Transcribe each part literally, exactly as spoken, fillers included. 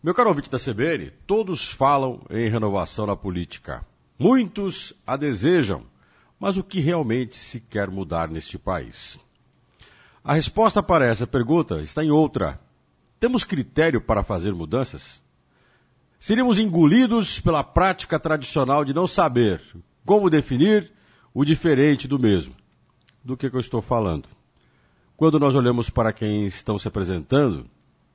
Meu caro ouvinte da C B N, todos falam em renovação na política. Muitos a desejam, mas o que realmente se quer mudar neste país? A resposta para essa pergunta está em outra. Temos critério para fazer mudanças? Seríamos engolidos pela prática tradicional de não saber como definir o diferente do mesmo. Do que, que eu estou falando? Quando nós olhamos para quem estão se apresentando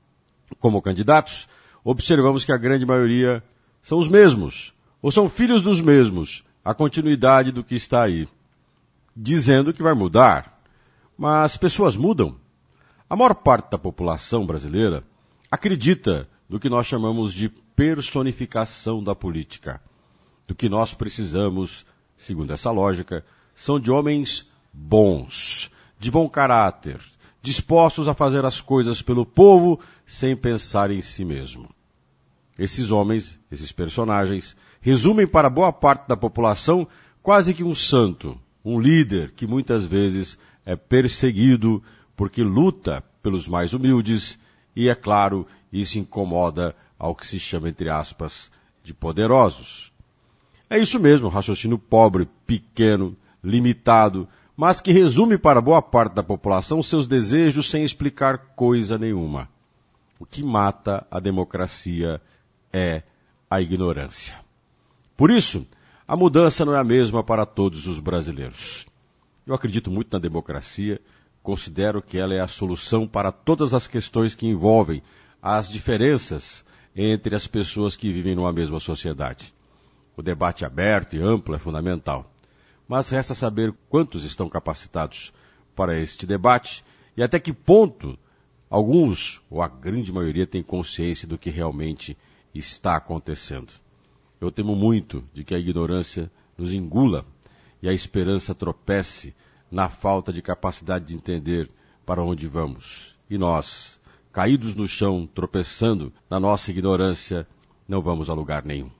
como candidatos, observamos que a grande maioria são os mesmos, ou são filhos dos mesmos, a continuidade do que está aí, dizendo que vai mudar. Mas pessoas mudam. A maior parte da população brasileira acredita no que nós chamamos de personificação da política. Do que nós precisamos, segundo essa lógica, são de homens bons, de bom caráter, dispostos a fazer as coisas pelo povo sem pensar em si mesmo. Esses homens, esses personagens, resumem para boa parte da população quase que um santo, um líder que muitas vezes é perseguido porque luta pelos mais humildes e, é claro, isso incomoda ao que se chama, entre aspas, de poderosos. É isso mesmo, um raciocínio pobre, pequeno, limitado, mas que resume para boa parte da população seus desejos sem explicar coisa nenhuma. O que mata a democracia é a ignorância. Por isso, a mudança não é a mesma para todos os brasileiros. Eu acredito muito na democracia, considero que ela é a solução para todas as questões que envolvem as diferenças entre as pessoas que vivem numa mesma sociedade. O debate aberto e amplo é fundamental. Mas resta saber quantos estão capacitados para este debate e até que ponto alguns, ou a grande maioria, tem consciência do que realmente está acontecendo. Eu temo muito de que a ignorância nos engula e a esperança tropece na falta de capacidade de entender para onde vamos. E nós, caídos no chão, tropeçando na nossa ignorância, não vamos a lugar nenhum.